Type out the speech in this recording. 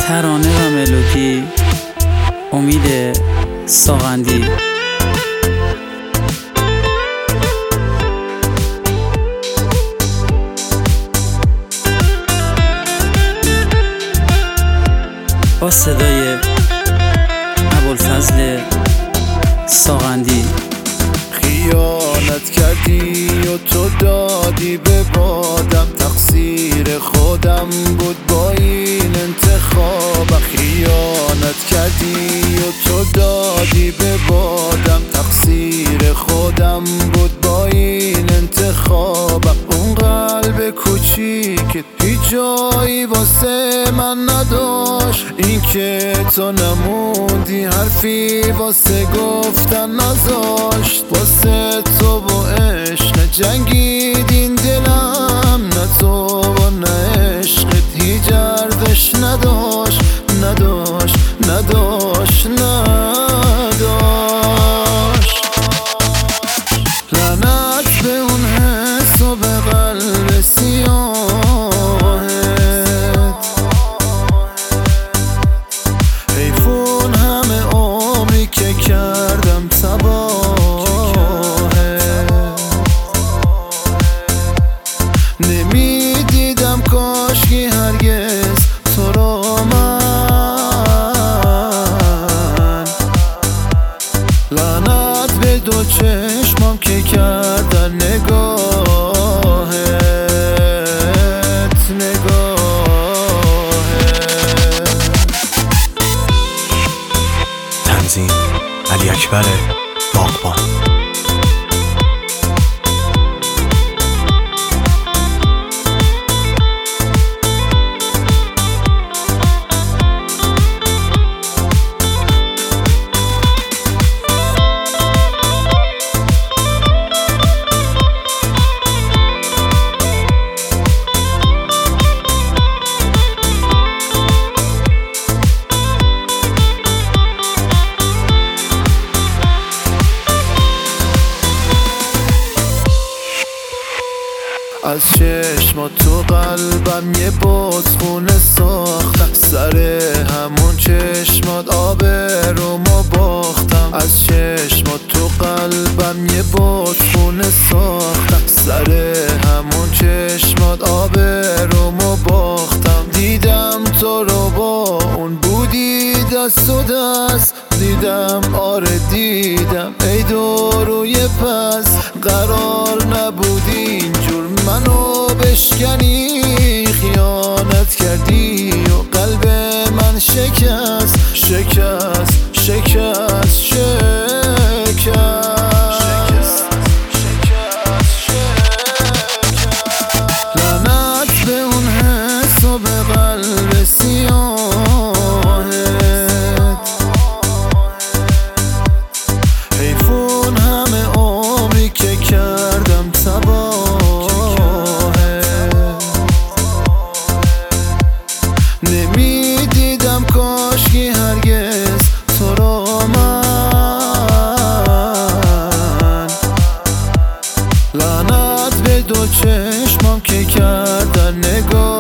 ترانه و ملودی امید ساغندی. با صدای ابوالفضل ساغندی. خیانت کردی و تو دادی به بادم، تقصیر خودم بود با این انتخابم. خیانت کردی و تو دادی به بادم، تقصیر خودم بود با این انتخابم. اون قلب کوچیک هیچ جایی واسه من نداشت، این که تو نموندی حرفی واسه گفتن نذاشت. واسه تو با عشق جنگیدین دلم، نه تو با نه عشقت هیچ ارزش نداشت نداشت نداشت نداشت. لعنت به اون حس و به قلب سیاهت، حیفون همه عمری که کردم تباهت. نمیدیدم کاشکی هرگز تو رو من. لعنت به دو چشمام که کردن نگاهت نگاهت. تنظیم علی اکبر باغبان. از چشما تو قلبم یه بادخونه ساختم، سر همون چشمات آبرومو باختم. از چشما تو قلبم یه بادخونه ساختم، سر همون چشمات آبرومو باختم. دیدم تو رو با اون بودی دست و دست، دیدم آره دیدم ای دوروی پس. قرار نبودی اینجور منو بشکنی، خیانت کردی و قلب من شکست شکست شکست شکست. لعنت به اون حس و به قلب سیاهت، حیفون همه عمری که کردم تباهت. نمیدیدم کاشکی هرگز تو رو من. لعنت به دو چشمام که کردن نگاه